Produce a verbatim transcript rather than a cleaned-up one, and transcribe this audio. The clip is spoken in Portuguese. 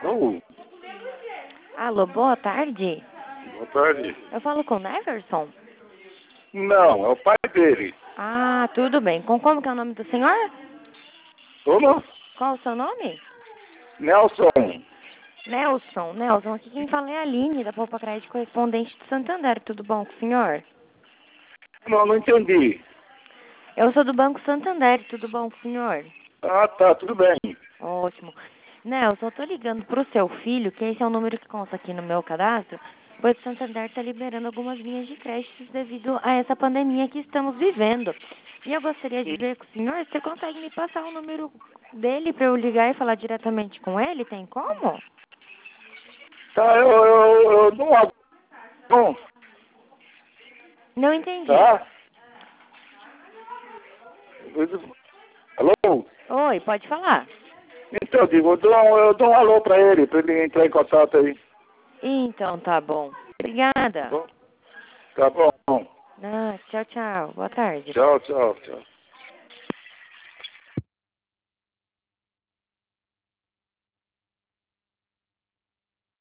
Oi, Alô, boa tarde. boa tarde. Eu falo com o Neverson? Não, é o pai dele. Ah, tudo bem. Com como que é o nome do senhor? Como? Qual o seu nome? Nelson. Nelson. Nelson, aqui quem fala é a Aline, da Poupa Crédito Correspondente de Santander. Tudo bom com o senhor? Não, não entendi. Eu sou do Banco Santander. Tudo bom com o senhor? Ah, tá, tudo bem. Ótimo. Nelson, eu tô ligando pro seu filho, que esse é o número que consta aqui no meu cadastro, pois o Santander está liberando algumas linhas de créditos devido a essa pandemia que estamos vivendo. E eu gostaria de ver com o senhor, você consegue me passar o número dele para eu ligar e falar diretamente com ele? Tem como? Tá, eu, eu, eu dou uma... Bom, Não entendi. tá? Eu- Alô? Oi, pode falar. Então, eu digo, eu dou, um- eu dou um alô pra ele, pra ele entrar em contato aí. Então, tá bom. Obrigada. Bom, tá bom. Ah, tchau, tchau. Boa tarde. Tchau, tchau, tchau.